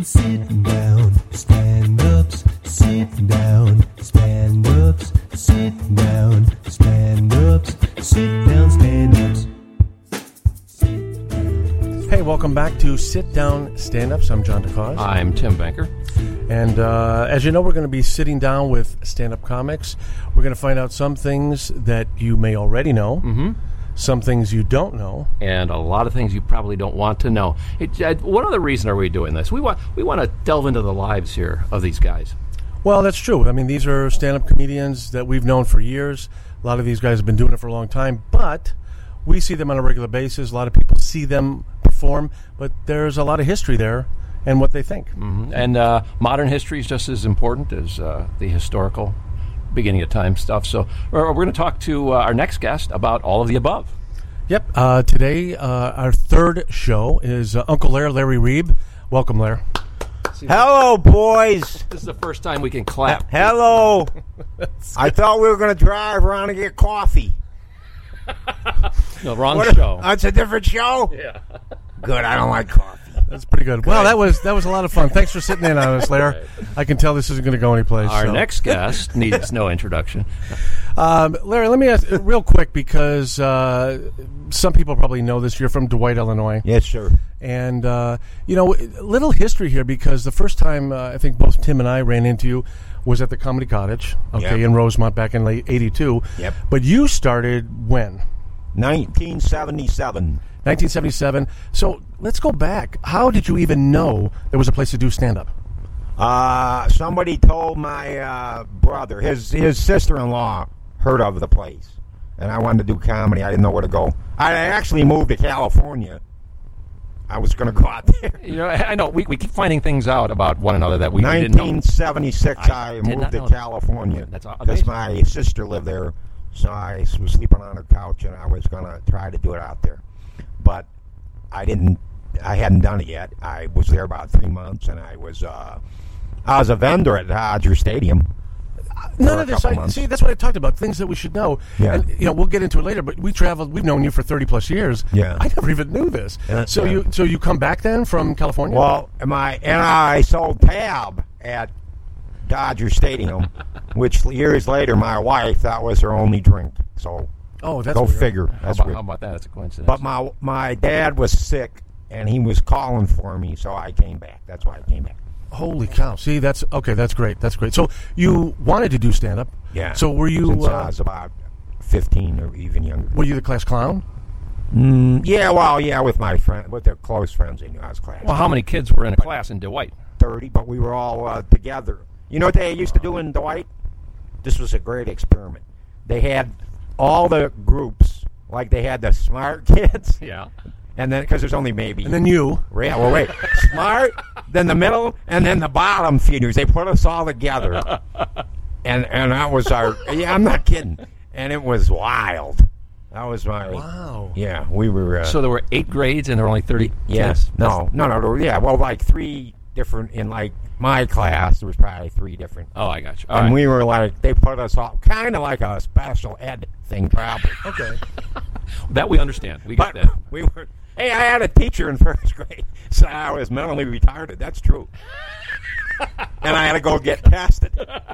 Sitting down, stand-ups, sitting down, stand-ups, sitting down, stand-ups, sit down, stand-ups. Hey, welcome back to Sit Down Stand-Ups. I'm John DeCause. I'm Tim Banker. And as you know, we're going to be sitting down with stand-up comics. We're going to find out some things that you may already know, some things you don't know, And a lot of things you probably don't want to know. What other reason are we doing this? We want to delve into the lives here of these guys. Well, that's true. I mean, these are stand-up comedians that we've known for years. A lot of these guys have been doing it for a long time, but we see them on a regular basis. A lot of people see them perform, but there's a lot of history there and what they think. And modern history is just as important as the historical beginning of time stuff. So we're going to talk to our next guest about all of the above. Yep. Today, our third show is Uncle Larry Reeb. Welcome, Larry. Hello, boys. This is the first time we can clap. Hello. I thought we were going to drive around and get coffee. No, wrong show. That's a different show? Yeah. Good, I don't like coffee. That's pretty good. Well, that was a lot of fun. Thanks for sitting in on us, Larry. Right. I can tell this isn't going to go anyplace. Our next guest needs no introduction. Larry, let me ask real quick because some people probably know this. You're from Dwight, Illinois. Yes, sir. And, little history here because the first time I think both Tim and I ran into you was at the Comedy Cottage, Yep. in Rosemont back in late 82. Yep. But you started when? 1977. 1977. So let's go back. How did you even know there was a place to do stand-up? Somebody told my brother, his sister-in-law, heard of the place. And I wanted to do comedy. I didn't know where to go. I actually moved to California. I was going to go out there. You know, I know we keep finding things out about one another that we didn't know. 1976, I did moved not to know that. California. That's because amazing. my sister lived there, so I was sleeping on her couch, and I was going to try to do it out there. But I hadn't done it yet. I was there about 3 months, and I was a vendor at Dodger Stadium. None for of a this. couple months. See, that's what I talked about. Things that we should know. Yeah. And we'll get into it later. But we traveled. We've known you for 30 plus years. Yeah. I never even knew this. Yeah. So Yeah. you come back then from California? Well, I sold tab at Dodger Stadium, which years later my wife that was her only drink. So that's go weird. figure. That's How weird. about that? That's a coincidence. But my dad was sick, and he was calling for me, so I came back. That's why I came back. Holy cow! See, that's okay. That's great. That's great. So you wanted to do stand up? Yeah. So were you? Since I was about 15 or even younger. Were you the class clown? Yeah, with my friend, with their close friends, they knew I was class. Well, how many kids were in a class in Dwight? 30, but we were all together. You know what they used to do in Dwight? This was a great experiment. They had all the groups, like they had the smart kids, Yeah. and then because there's only maybe. And then you. Yeah, well, wait. Smart, then the middle, and then the bottom feeders. They put us all together. And that was our... Yeah, I'm not kidding. And it was wild. That was my... Wow. Yeah, we were... So there were 8 grades and there were only 30 yes. kids? No. Yeah, well, like 3 different... In, like, my class, there was probably 3 different... Oh, I got you. and we were like... They put us all... Kind of like a special ed thing, probably. Okay. That we understand. We got But that. we were... Hey, I had a teacher in first grade, so I was mentally retarded. That's true. And I had to go get tested.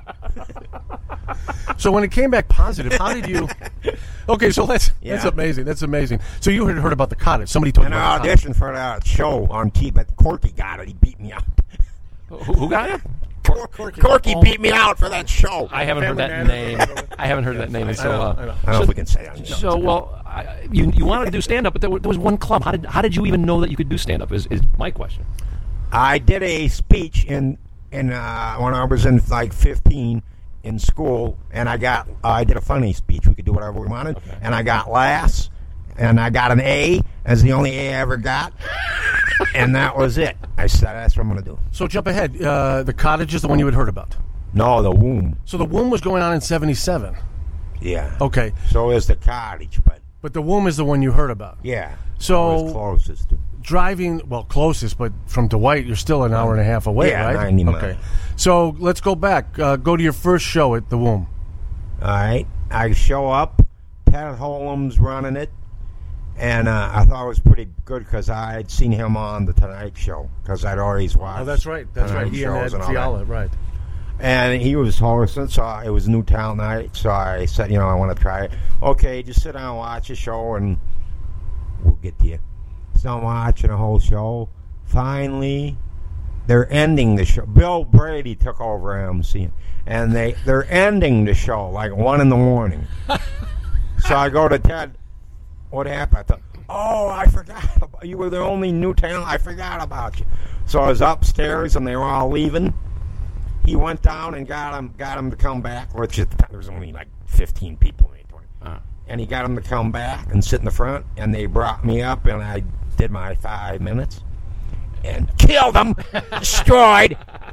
So when it came back positive, how did you? Okay, so that's Yeah. amazing. That's amazing. So you had heard about the cottage? Somebody told And you I about the cottage. auditioned for that show on TV, but Corky got it. He beat me out. Who got it? Corky beat me out for that show. I haven't heard that Family name. I haven't heard that name in so long. I know. I don't know if we can say that. So, well, you wanted to do stand-up, but there was one club. How did you even know that you could do stand-up is my question. I did a speech in when I was in like 15 in school, and I did a funny speech. We could do whatever we wanted, and I got last, and I got an A as the only A I ever got, and that was it. I said that's what I'm going to do. So jump ahead. The cottage is the one you had heard about. No, the womb. So the womb was going on in '77. Yeah. Okay, So is the cottage, but but the womb is the one you heard about. yeah. So- it was closest to. Driving, well, closest, but from Dwight, you're still an hour and a half away, Yeah, right? 90 miles. Okay. So let's go back. Go to your first show at the womb. All right. I show up. Pat Holmes running it, And I thought it was pretty good because I'd seen him on the Tonight Show because I'd always watched. Oh, that's right. That's right. Tonight He and Ed shows and all Fiala, that. right. And he was hosting, so it was New Town night. So I said, I want to try it. Okay, just sit down and watch the show, and we'll get to you. So I'm watching the whole show. Finally, they're ending the show. Bill Brady took over MC, and they're ending the show like 1 a.m. So I go to Ted. What happened? I thought, I forgot about you. Were the only new talent. I forgot about you. So I was upstairs, and they were all leaving. He went down and got him to come back. Which there was only like 15 people in it. And he got him to come back and sit in the front. And they brought me up, and I did my 5 minutes and killed them, destroyed.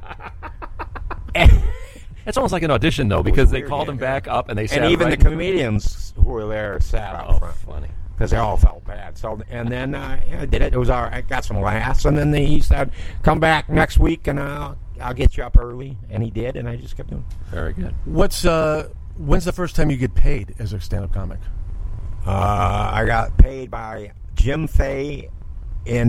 It's almost like an audition, though, because they weird, called him back up and they sat And even right the comedians who were there sat up front. Funny. Because they all felt bad. So, and then I did it. It was all right. Got some laughs. And then he said, come back next week and I'll get you up early. And he did, and I just kept doing it. Very good. When's the first time you get paid as a stand-up comic? I got paid by Jim Fay in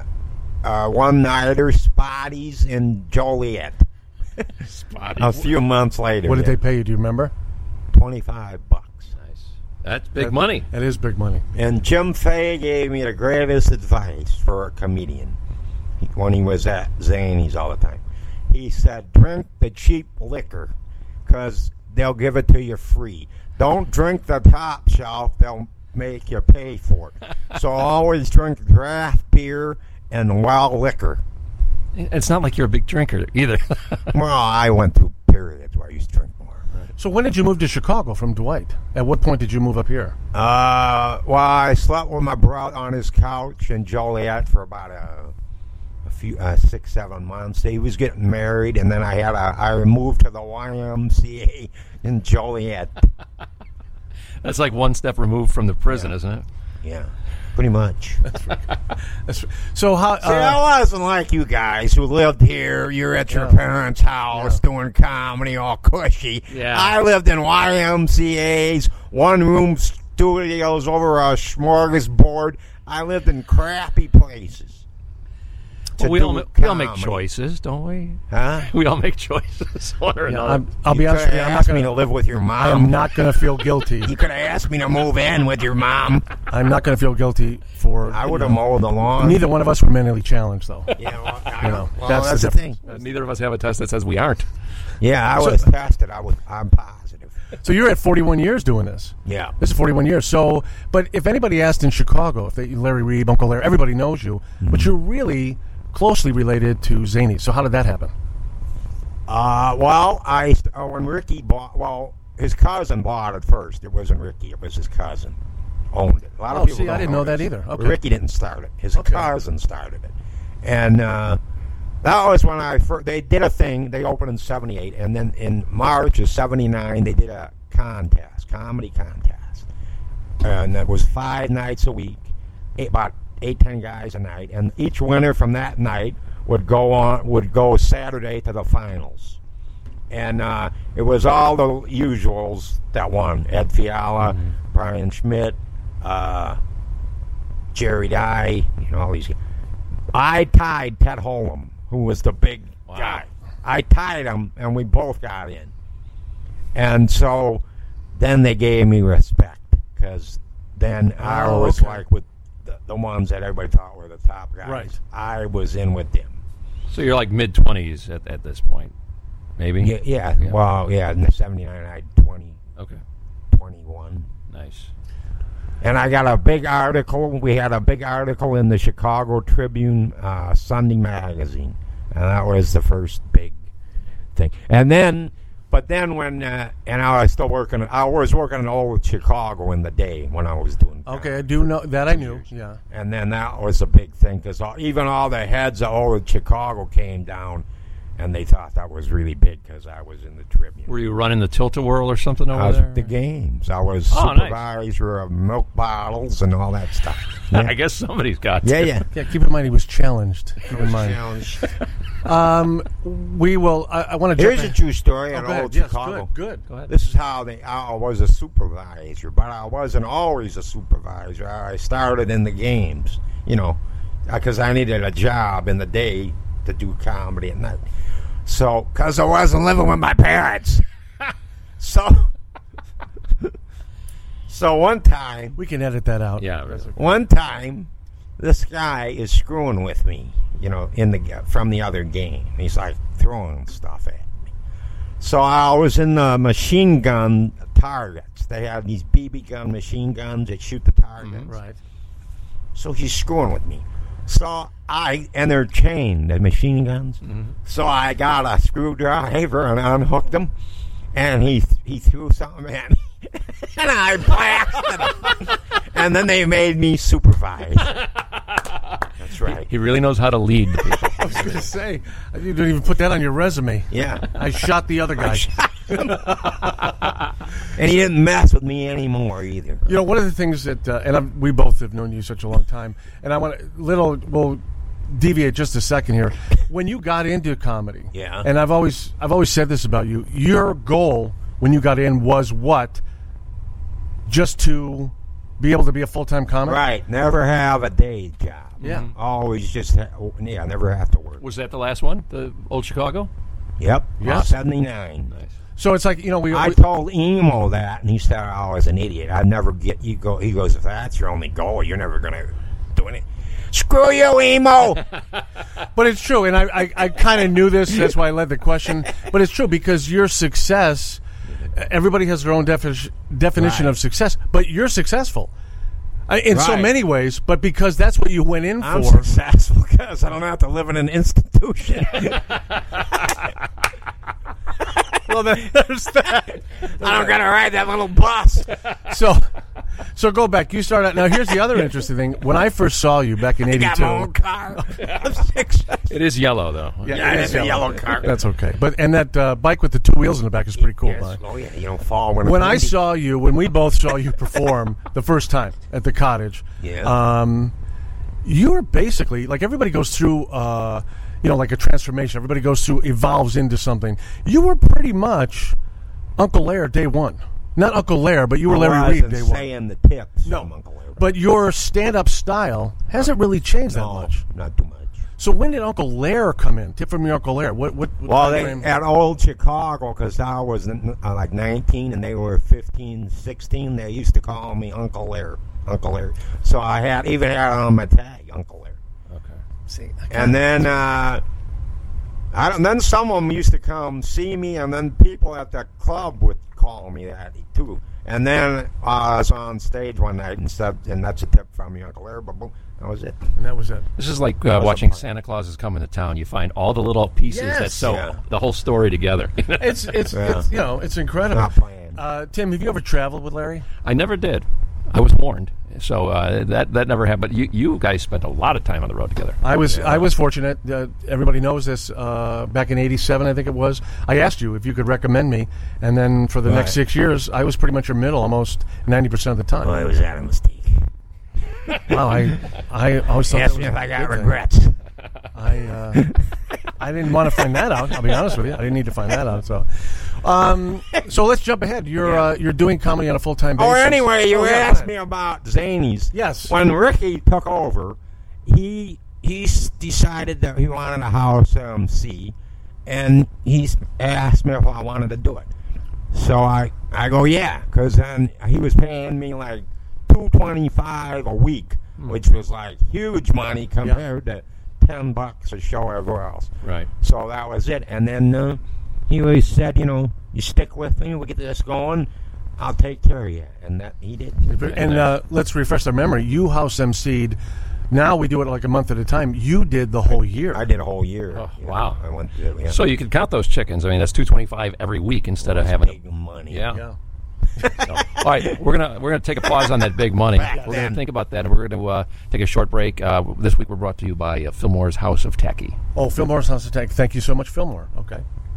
one-nighter Spotties in Joliet. Spotty. A few months later. What did they pay you? Do you remember? $25. Nice. That's big money. That is big money. And Jim Fay gave me the greatest advice for a comedian when he was at Zany's all the time. He said, drink the cheap liquor because they'll give it to you free. Don't drink the top shelf. They'll make you pay for it. So always drink draft beer and wild liquor. It's not like you're a big drinker either. Well, I went through periods where I used to drink more. So when did you move to Chicago from Dwight? At what point did you move up here? Well, I slept with my brother on his couch in Joliet for about a few 6-7 months. He was getting married, and then I moved to the YMCA in Joliet. That's like one step removed from the prison, isn't it? Yeah, pretty much. So how? See, I wasn't like you guys who lived here. You're at your parents' house doing comedy all cushy. Yeah. I lived in YMCA's, one-room studios over a smorgasbord. I lived in crappy places. Well, we all make comedy. choices, don't we? Huh? We all make choices. One or another. I'll be honest with you. I'm not asked me going to live with your mom. I'm not going to feel guilty. You could have asked me to move in with your mom. I'm not going to feel guilty for. I would have mowed the lawn. Neither one of us were mentally challenged, though. Yeah, well, that's the the thing. Neither of us have a test that says we aren't. Yeah, I was tested. I'm positive. So you're at 41 years doing this. Yeah. This is 41 years. So, but if anybody asked in Chicago, Larry Reed, Uncle Larry, everybody knows you, but you're really closely related to Zany. So how did that happen? Well, when Ricky bought, his cousin bought it first. It wasn't Ricky. It was his cousin owned it. A lot of people I don't didn't know that this. either. Okay. Ricky didn't start it. His cousin started it. And that was when they did a thing. They opened in 78. And then in March of 79, they did a comedy contest. And it was 5 nights a week, about 8-10 guys a night, and each winner from that night would go Saturday to the finals. And it was all the usuals that won: Ed Fiala, Brian Schmidt, Jerry Dye, all these guys. I tied Ted Holm, who was the big guy. I tied him, and we both got in. And so then they gave me respect, because then I was like with the ones that everybody thought were the top guys. Right. I was in with them. So you're like mid-20s at this point, maybe? Yeah. Well, in 79, I had 20, Okay. 21. Nice. And I got a big article. We had a big article in the Chicago Tribune Sunday magazine. And that was the first big thing. But then when, and I was still working, I was working in old Chicago in the day when I was doing Okay, I do know that. I knew. Yeah. And then that was a big thing because even all the heads of old Chicago came down and they thought that was really big because I was in the Tribune. Were you running the Tilt-A-Whirl or something over I was there? at the games. I was Oh, nice. supervisor of milk bottles and all that stuff. I guess somebody's got to. Yeah. Yeah, keep in mind he was challenged. Keep in mind. We will. I want to. Here's a true story Oh, at go ahead. Old Yes, Chicago. good. Go ahead. This is how I was a supervisor, but I wasn't always a supervisor. I started in the games, because I needed a job in the day to do comedy at night. So, because I wasn't living with my parents. So one time, We can edit that out. Yeah, really. One time, this guy is screwing with me, from the other game. He's like throwing stuff at me. So I was in the machine gun targets. They have these BB gun machine guns that shoot the targets. Right. So he's screwing with me. And they're chained, the machine guns. Mm-hmm. So I got a screwdriver and unhooked them, and he threw something at me. And I blasted him. And then they made me supervise. That's right. He really knows how to lead the people. I was going to say, you didn't even put that on your resume. Yeah. I shot the other guy. And he didn't mess with me anymore either. One of the things that, we both have known you such a long time, and I want to, we'll deviate just a second here. When you got into comedy, Yeah. and I've always said this about you, your goal when you got in was what? Just to be able to be a full-time comic? Right. Never have a day job. Yeah. Always just, never have to work. Was that the last one? The Old Chicago? Yep. Yes. 79. Nice. So it's like, I told Emo that, and he said I was an idiot. I'd never get you go. He goes, if that's your only goal, you're never going to do it. Screw you, Emo. But it's true, and I kind of knew this. That's why I led the question. But it's true because your success, everybody has their own definition Right. of success, but you're successful in so Right. many ways. But because that's what you went in I'm for. successful because I don't have to live in an institution. Well, there's that. I don't got to ride that little bus. So go back. You started. Now here's the other interesting thing. When I first saw you back in I got my own '82, car. I'm successful. It is yellow, though. Yeah, it's a yellow car. that's okay. But and that bike with the two wheels in the back is pretty cool. Yes. Mike. Oh, yeah, you don't fall when When I saw you, when we both saw you perform the first time at the Cottage, you were basically like everybody goes through, like a transformation. Everybody goes through, evolves into something. You were pretty much Uncle Lair day one. Not Uncle Lair, but you were Larry Reed day one. saying the tips No, from Uncle Larry. but your stand-up style hasn't really changed that No, much. not too much. So when did Uncle Lair come in? Tip from your Uncle Lair. What Well, time they frame? at Old Chicago, because I was like 19 and they were 15, 16. They used to call me Uncle Lair. Uncle Lair. So I even had on my tag, Uncle Lair. Okay. See, And then then some of them used to come see me, and then people at the club would call me that too. And then I was on stage one night and said, and that's a tip from me, Uncle Lair. But boom, that was it. and that was it. This is like watching Santa Claus is Coming to Town. You find all the little pieces that Yes. sew Yeah. the whole story together. It's Yeah. it's incredible. Not playing. Tim, have you ever traveled with Larry? I never did. I was warned, so that never happened. But you guys spent a lot of time on the road together. I was fortunate. Everybody knows this. Back in '87, I think it was. I asked you if you could recommend me, and then for the next Right. 6 years, I was pretty much your middle, almost 90% of the time. Well, it was that a mistake. Wow, I always thought Ask that me was if a I got good thing. regrets. I didn't want to find that out. I'll be honest with you. I didn't need to find that out. So let's jump ahead. You're doing comedy on a full time basis. Oh, anyway, you Oh, yeah, go asked ahead. me about Zanies. Yes. When Ricky took over, he decided that he wanted a house MC, and he asked me if I wanted to do it. So I go, yeah, because then he was paying me like $225 a week, which was like huge money compared to $10 a show everywhere else. Right. So that was it. And then he always said, you stick with me, we'll get this going, I'll take care of you. And that he did. And let's refresh our memory. You house emceed. Now we do it like a month at a time. You did the whole year. I did a whole year. Oh, you wow. know. I went to, So you could count those chickens. I mean, that's $225 every week instead of having big money. Yeah. Yeah. So, all right, we're gonna take a pause on that big money. We're gonna think about that. We're gonna take a short break. This week we're brought to you by Fillmore's House of Tacky. Oh, Fillmore's House of Tacky. Thank you so much, Fillmore. Okay.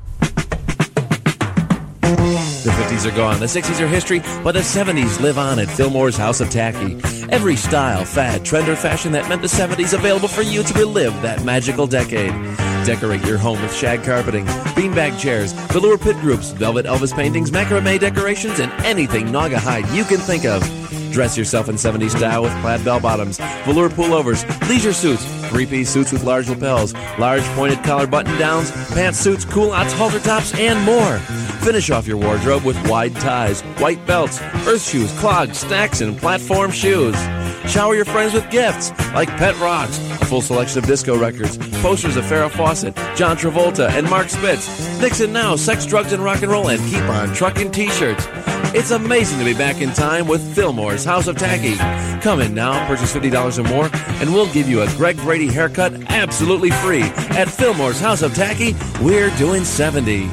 The 50s are gone, the 60s are history, but the 70s live on at Fillmore's House of Tacky. Every style, fad, trend, or fashion that meant the 70s available for you to relive that magical decade. Decorate your home with shag carpeting, beanbag chairs, velour pit groups, velvet Elvis paintings, macrame decorations, and anything Naugahyde you can think of. Dress yourself in 70s style with plaid bell-bottoms, velour pullovers, leisure suits, three-piece suits with large lapels, large pointed collar button-downs, pantsuits, culottes, halter tops, and more. Finish off your wardrobe with wide ties, white belts, earth shoes, clogs, stacks, and platform shoes. Shower your friends with gifts like pet rocks, a full selection of disco records, posters of Farrah Fawcett, John Travolta, and Mark Spitz. Nixon Now, Sex, Drugs, and Rock and Roll, and Keep On Truckin' t-shirts. It's amazing to be back in time with Fillmore's House of Tacky. Come in now, purchase $50 or more, and we'll give you a Greg Brady haircut absolutely free. At Fillmore's House of Tacky, we're doing 70.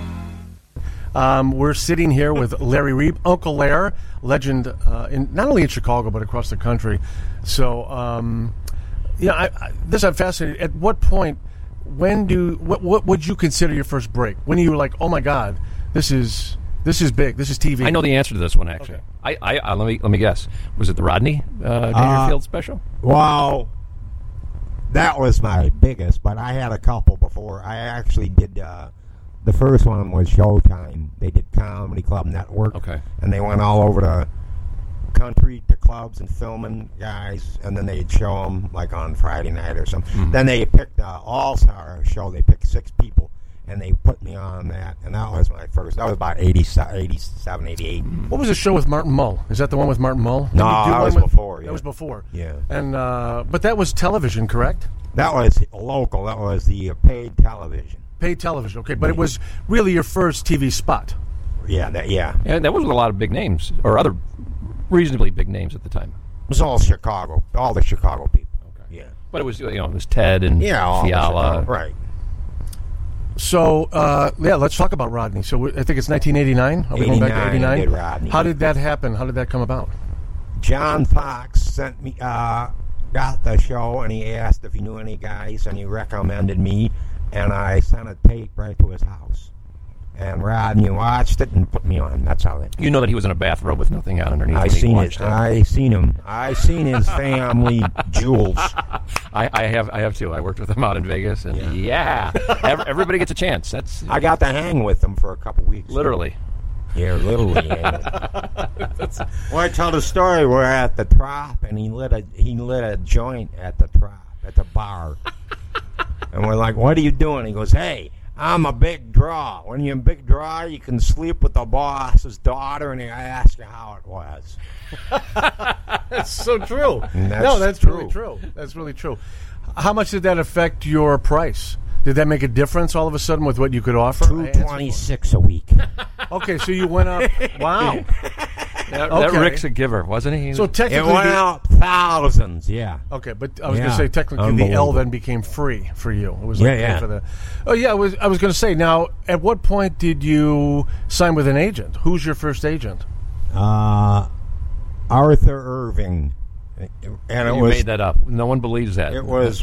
We're sitting here with Larry Reeb, Uncle Lair, legend, not only in Chicago but across the country. So, I'm fascinated. At what point, what would you consider your first break? When you were like, oh my God, this is big. This is TV. I know the answer to this one, actually. Okay. I let me guess. Was it the Rodney Dangerfield special? Well, that was my biggest, but I had a couple before. I actually did. The first one was Showtime. They did Comedy Club Network. Okay. And they went all over the country to clubs and filming guys, and then they'd show them like on Friday night or something. Mm-hmm. Then they picked All-Star show. They picked 6 people, and they put me on that, and that was my first. That was about 87, 88. What was the show with Martin Mull? Is that the one with Martin Mull? No, that was before. Yeah. That was before. Yeah. And but that was television, correct? That was local. That was the paid television. Paid television, okay. But it was really your first TV spot. Yeah, that was with a lot of big names, or other reasonably big names at the time. It was all Chicago, all the Chicago people. Okay. Yeah. But it was, it was Ted and Fiala. Right. So, let's talk about Rodney. So, I think it's 1989. Are we going back to 89? Did Rodney. How did that happen? How did that come about? John Fox sent me, got the show, and he asked if he knew any guys, and he recommended me, and I sent a tape right to his house. And Rodney watched it and put me on. That's how it. You know that he was in a bathrobe with nothing on underneath. I seen it. I seen him. I seen his family jewels. I have too. I worked with him out in Vegas, and everybody gets a chance. I got to hang with him for a couple weeks. Literally. Yeah, literally. Well, I tell the story. We're at the Trop, and he lit a joint at the Trop at the bar, and we're like, "What are you doing?" He goes, "Hey, I'm a big draw. When you're a big draw, you can sleep with the boss's daughter, and I ask you how it was." That's so true. That's really true. That's really true. How much did that affect your price? Did that make a difference all of a sudden with what you could offer? $226 a week. Okay, so you went up. Wow. That Rick's a giver, wasn't he? So technically, it went out thousands. Yeah. Okay, but I was going to say technically the L then became free for you. It was like for the. Oh yeah, I was going to say. Now, at what point did you sign with an agent? Who's your first agent? Arthur Irving, and you made that up. No one believes that. It was.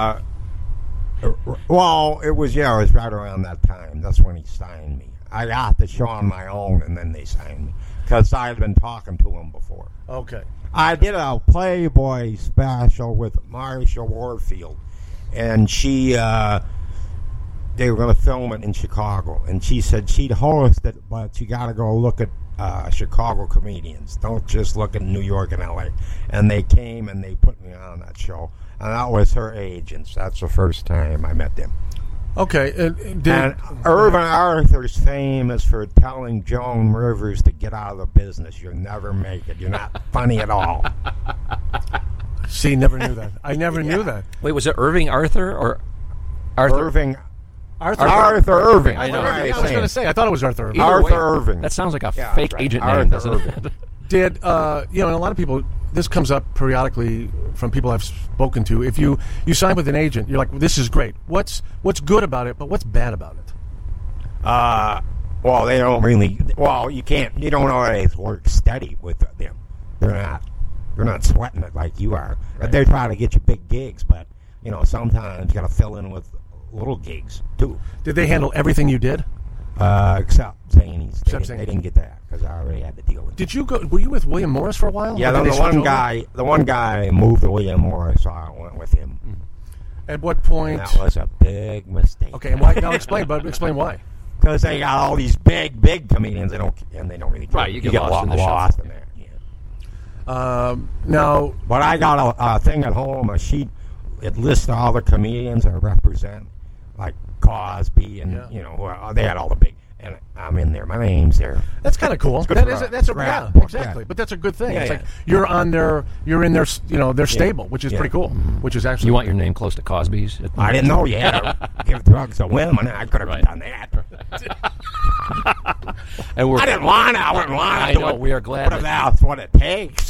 Well, it was right around that time. That's when he signed me. I got the show on my own, and then they signed me because I had been talking to him before. Okay. I did a Playboy special with Marsha Warfield, and they were going to film it in Chicago, and she said she'd host it, but you got to go look at Chicago comedians. Don't just look at New York and L.A. And they came and they put me on that show. And that was her agents. That's the first time I met them. Okay. And Irvin Arthur's famous for telling Joan Rivers to get out of the business. You'll never make it. You're not funny at all. See, never knew that. I never knew that. Wait, was it Irving Arthur or Arthur? Irving. Arthur Irving. I know. I was going to say. I thought it was Arthur Irving. Irving. That sounds like a fake agent name, doesn't it? Did and a lot of people, this comes up periodically from people I've spoken to. If you sign with an agent, you're like, well, this is great. What's good about it, but what's bad about it? Well, they don't really. Well, you can't. You don't always work steady with them. They're not sweating it like you are. Right. They're trying to get you big gigs, but sometimes you got to fill in with little gigs too. Did they handle everything you did? Except Zanies. Except They Zanies. didn't get that because I already had to deal with it. Did you go? Were you with William Morris for a while? Yeah, Or did the they switch over? one guy moved to William Morris, so I went with him. At what point? And that was a big mistake. Okay, and why? Now explain. But explain why. Because they got all these big comedians. They don't really. Right, you get lost in the lost shuffle. in there. Yeah. Now, But I got a thing at home, a sheet. It lists all the comedians that represent, like Cosby, and they had all the big. And I'm in there. My name's there. that's kind of cool. good That for is, a that's a scrapbook, yeah, exactly. yeah. But that's a good thing. Yeah, it's yeah. like you're in their their stable, which is Yeah. pretty cool. Which is actually You want your name close to Cosby's? I didn't know you had to give drugs to women. I could have Right. done that. And we're, I didn't want to. I wouldn't want to. I do know, it. we are glad But if that- that's what it takes.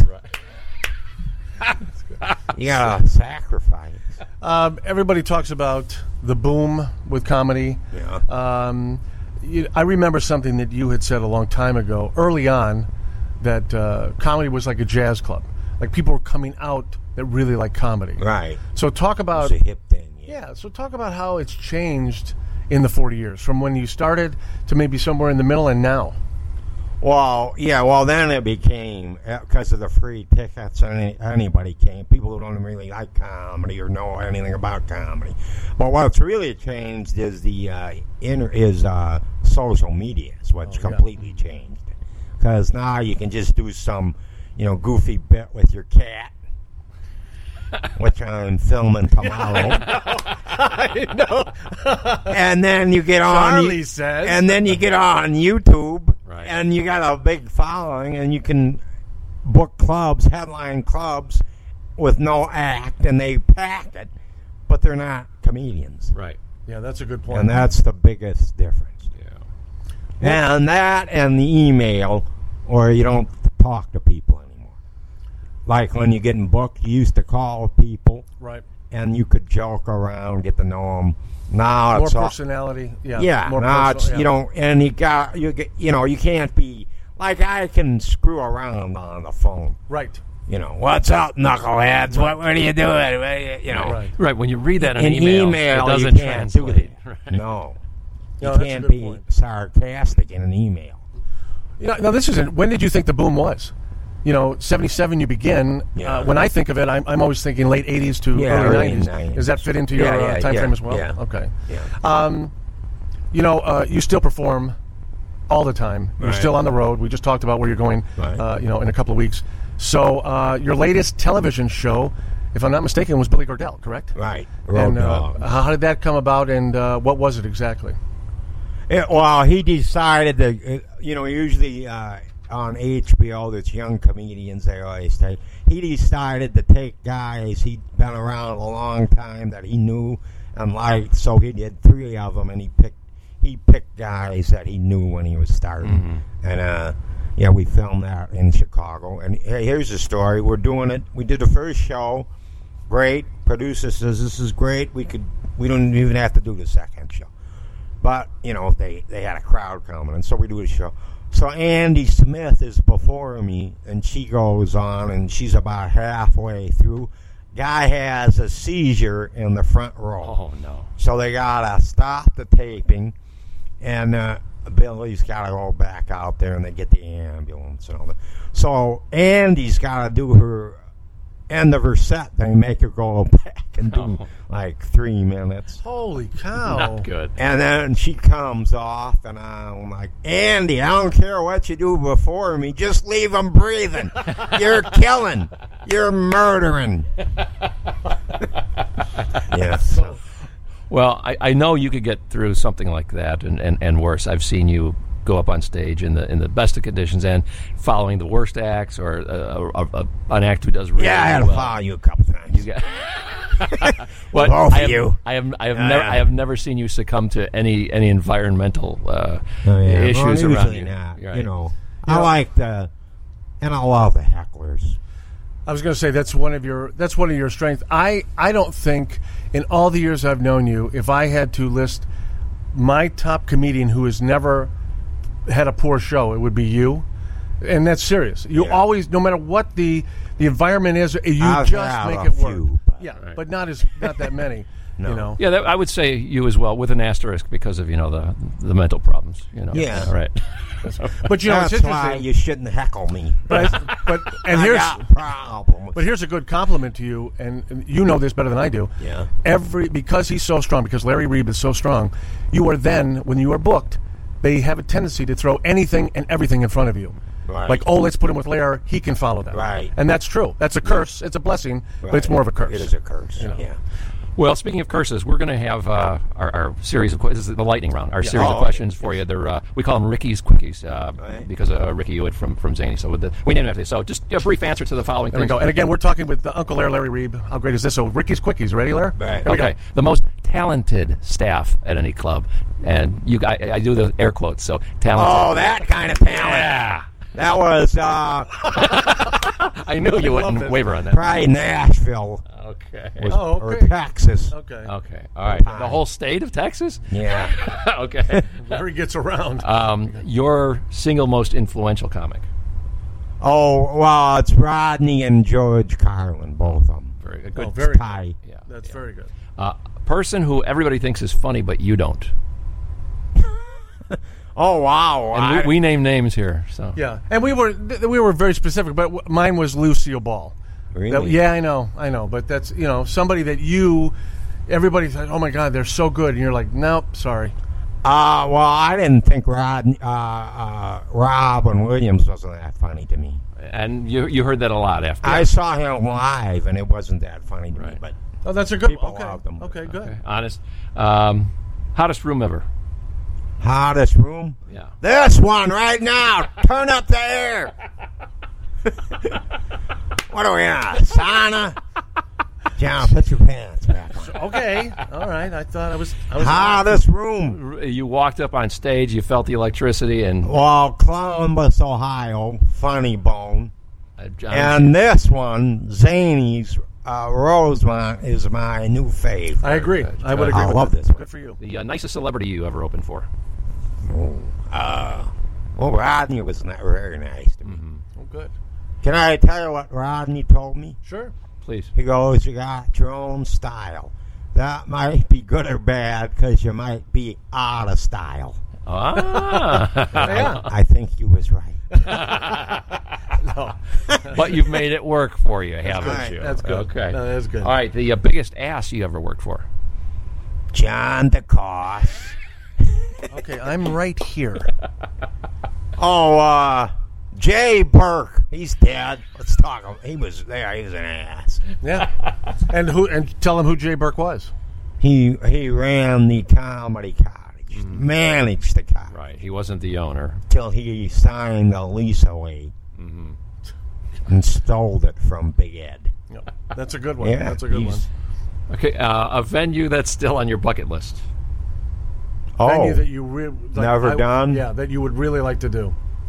You gotta sacrifice. Everybody talks about the boom with comedy. Yeah. I remember something that you had said a long time ago, early on, that comedy was like a jazz club. Like people were coming out that really like comedy. Right. So talk about It's a hip thing. yeah. So talk about how it's changed in the 40 years from when you started to maybe somewhere in the middle and now. Well, yeah. Well, then it became because of the free tickets. Anybody came. People who don't really like comedy or know anything about comedy. But what's really changed is the social media. Is what's completely changed. Because now you can just do some, goofy bit with your cat, which I'm filming tomorrow. I know. And then you get on. Charlie says. And then you get on YouTube, Right. and you got a big following, and you can book clubs, headline clubs, with no act, and they pack it, but they're not comedians. Right. Yeah, that's a good point. And that's the biggest difference. Yeah. And that and the email, or you don't talk to people anymore. Like when you're getting booked, you used to call people, right. and you could joke around, get to know them. Now More it's all, personality. Yeah. yeah. More Now it's personal, yeah. and you can't be like I can screw around on the phone. Right. What's up, knuckleheads? What are you doing? Right. Right. When you read that in In email, email, it doesn't you can't translate. do Right. that. No, No, you that's a can't good be point. sarcastic in an email. Now this isn't. When did you think the boom was? 77 you begin. Yeah. When I think of it, I'm always thinking late 80s to Yeah, early early 90s. 90s. Does that fit into your Yeah, time frame as well? yeah. Okay. Yeah. You still perform all the time. You're Right. still on the road. We just talked about where you're going, Right. in a couple of weeks. So your latest television show, if I'm not mistaken, was Billy Gardell, correct? Right. And Road Dogg. how did that come about, and what was it exactly? Well, he decided to, usually on HBO, there's young comedians, they always take. He decided to take guys he'd been around a long time that he knew and liked, so he did 3 of them, and he picked guys that he knew when he was starting. And, we filmed that in Chicago. And hey, here's the story. We're doing it. We did the first show. Great. Producer says, this is great. We don't even have to do the second show. But, they had a crowd coming, and so we do the show. So Andy Smith is before me, and she goes on, and she's about halfway through. Guy has a seizure in the front row. Oh, no. So they got to stop the taping, and Billy's got to go back out there, and they get the ambulance and all that. So Andy's got to do her end of her set. They make her go back and do like 3 minutes. Holy cow! Not good. And then she comes off, and I'm like, Andy, I don't care what you do before me. Just leave him breathing. You're killing. You're murdering. Yeah. So. Well, I know you could get through something like that and worse. I've seen you go up on stage in the best of conditions and following the worst acts or an act who does really Yeah, I had to well. follow you a couple times. You got But Both I of have, you. I have never seen you succumb to any environmental issues well, around usually you. not. Right. I like and I love the hecklers. I was going to say that's one of your strengths. I don't think in all the years I've known you, if I had to list my top comedian who has never had a poor show, it would be you. And that's serious. You always, no matter what the environment is, you I've just had make a it work. few, but- but not that many. No. You know. Yeah, I would say you as well, with an asterisk because of the mental problems. Yeah. Right. But you know, That's it's why interesting. you shouldn't heckle me. But and I here's got problems. but here's a good compliment to you, and you know this better than I do. Yeah. Because he's so strong, because Larry Reeb is so strong, you are then, when you are booked, they have a tendency to throw anything and everything in front of you. Right. Like, let's put him with Larry. He can follow that. Right. And that's true. That's a curse. It's a blessing, but it's more of a curse. It is a curse. Yeah. Well, speaking of curses, we're going to have our series of questions. This is the lightning round. Our series of questions for you. They're we call them Ricky's Quickies because Ricky Hewitt from Zany. So we named it after this. So just a brief answer to the following There we things. go. And again, we're talking with Uncle Larry Reeb. How great is this? So Ricky's Quickies. Ready, Larry? Right. Here we Okay, go. the most talented staff at any club, and I do the air quotes. So talented. Oh, that kind of talent. Yeah. That was I knew you wouldn't waver on that. probably Nashville Okay. or Texas. Okay. Okay. All right. The whole state of Texas. Yeah. Okay. Larry gets around. Your single most influential comic. Oh, well, it's Rodney and George Carlin, both of them. Very good. Good. very tie. Yeah. That's very good. Person who everybody thinks is funny, but you don't. Oh, wow. And we name names here. So Yeah, and we were very specific, but mine was Lucille Ball. Really? Yeah, I know, but that's somebody that everybody thought, oh my God, they're so good, and you're like, nope, sorry. Well, I didn't think Robin Williams wasn't that funny to me. And you heard that a lot after. I saw him live, and it wasn't that funny to me. But Oh, that's a good. People Okay, loved them. okay, good. Okay, honest. Hottest room ever. hottest room? Yeah. This one right now. Turn up the air. What are we on? Sauna? John, put your pants back on. Okay, all right. I thought I was Hottest room. You walked up on stage, you felt the electricity, and Well, Columbus, Ohio, Funny Bone. John, And this one, Zany's Rosemont, is my new fave. I agree. I would agree. I with love that. this one. Good for you. the nicest celebrity you ever opened for. Well, Rodney was not very nice to me. Oh, good. Can I tell you what Rodney told me? Sure. Please. He goes, you got your own style. That might be good or bad because you might be out of style. Ah. Yeah. I think he was right. But you've made it work for you, haven't right. you? That's good. Okay. No, that's good. All right. The biggest ass you ever worked for. John DeCoste. Okay, I'm right here. Oh, Jay Burke. He's dead. Let's talk. He was there. He was an ass. Yeah. And tell him who Jay Burke was. He ran the comedy cottage. Managed the cottage. Right. He wasn't the owner. Till he signed the lease away and stole it from Big Ed. Yep. That's a good one. Yeah, That's a good one. he's- Okay. A venue that's still on your bucket list. Venue Oh, that you Never done? Yeah, that you would really like to do.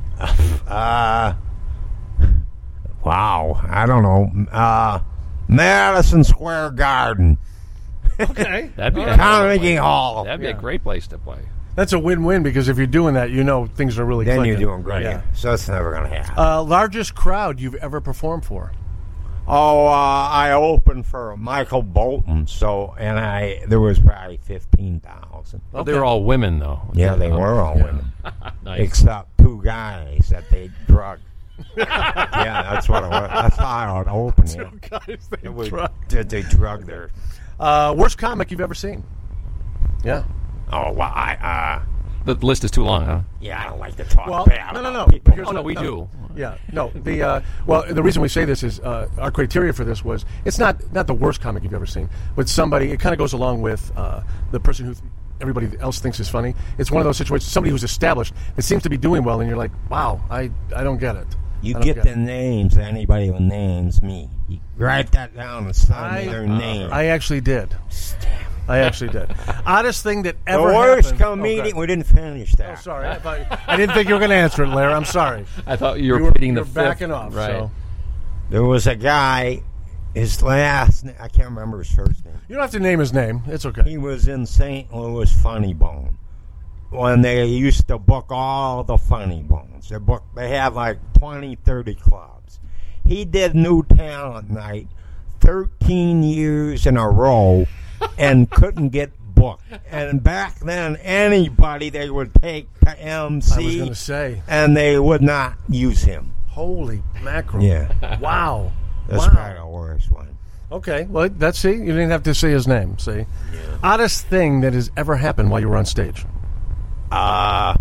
wow. I don't know. Madison Square Garden. Okay. That'd be Carnegie Hall. That'd be a great place to play. That's a win-win because if you're doing that, things are really Then clicking. you're doing great. Yeah. So it's never going to happen. Largest crowd you've ever performed for? I opened for Michael Bolton, and there was probably 15,000. Well, they were all women, though. Yeah, they were all women, Nice. except two guys that they drugged. Yeah, that's what it was. That's how I would open it. Guys, It was, they drugged their. worst comic you've ever seen? Yeah. Oh, well, The list is too long, huh? yeah, I don't like to talk Well, bad no. about people. Here's Oh, no, what- we do. Yeah, no. The reason we say this is our criteria for this was it's not the worst comic you've ever seen, but somebody. It kind of goes along with the person who everybody else thinks is funny. It's one of those situations. Somebody who's established that seems to be doing well, and you're like, wow, I don't get it. You I don't get get the it. names of anybody who names me. You write that down and send me their name. I actually did. I actually did. Oddest thing that ever the worst happened. comedian. Okay. We didn't finish that. Oh, sorry. I didn't think you were going to answer it, Larry. I'm sorry. I thought you were You pleading the were fifth. backing off. Right. So. There was a guy. His last name, I can't remember his first name. You don't have to name his name. It's okay. He was in St. Louis Funny Bone. when they used to book all the Funny Bones. They had like 20, 30 clubs. He did New Talent Night 13 years in a row and couldn't get booked. And back then, anybody they would take to MC, I was going to say, and they would not use him. holy mackerel! Yeah. Wow. That's probably the worst one. Okay, well, that's see, you didn't have to say his name. See, oddest thing that has ever happened while you were on stage. Well,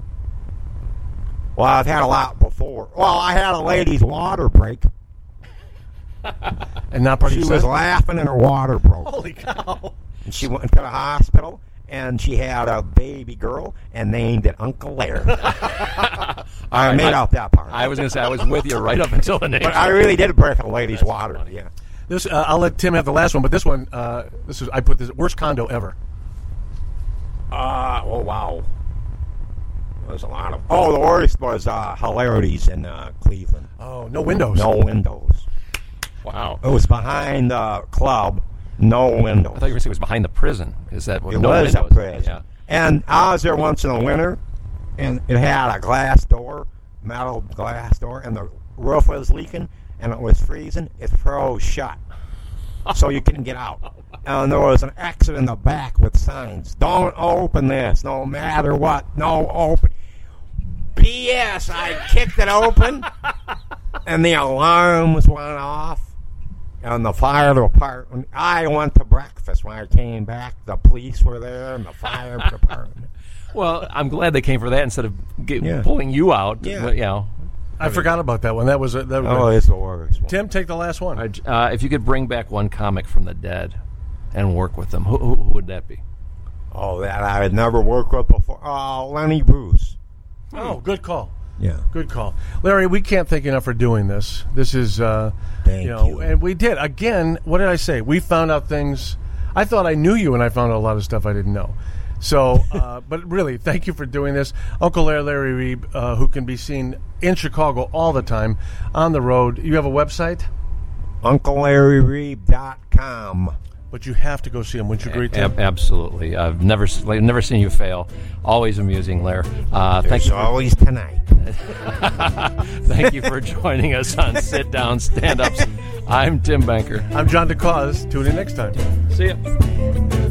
I've had a lot before. Well, I had a lady's water break. And not part of She your was set? laughing and her water broke. Holy cow! And she went to the hospital, and she had a baby girl and named it Uncle Larry. I made out that part. I was going to say I was with you right up until the name. But I really did break a lady's water. funny. Yeah. This I'll let Tim have the last one, but this one, I put this worst condo ever. Oh, wow. There's a lot of... Oh, the worst was Hilarities in Cleveland. Oh, no windows. No windows. Wow. It was behind the club. No windows. I thought you were going to say it was behind the prison. Is that what? It no was a windows. prison. Yeah. And I was there once in the winter, and it had a glass door, metal glass door, and the roof was leaking, and it was freezing. It froze shut, so you couldn't get out. And there was an exit in the back with signs. Don't open this, no matter what. No open. BS. I kicked it open, and the alarms went off. And the fire department, I went to breakfast when I came back. The police were there and the fire department. Well, I'm glad they came for that instead of Yeah. pulling you out. Yeah. But, you know. I forgot about that one. That was that. Oh, it's the worst one. Tim, take the last one. If you could bring back one comic from the dead and work with them, who would that be? Oh, that I had never worked with before. Oh, Lenny Bruce. Oh, good call. Yeah. Good call, Larry. We can't thank you enough for doing this. This is, Thank you. and we did again. What did I say? We found out things. I thought I knew you, and I found out a lot of stuff I didn't know. So, but really, thank you for doing this, Uncle Larry Reeb, who can be seen in Chicago all the time on the road. You have a website, UncleLarryReeb.com. but you have to go see him. Wouldn't you agree, Tim? Absolutely. I've never seen you fail. Always amusing, Larry. Thank There's you. always tonight. Thank you for joining us on Sit Down Stand Ups. I'm Tim Banker. I'm John DeCause. Tune in next time. See ya.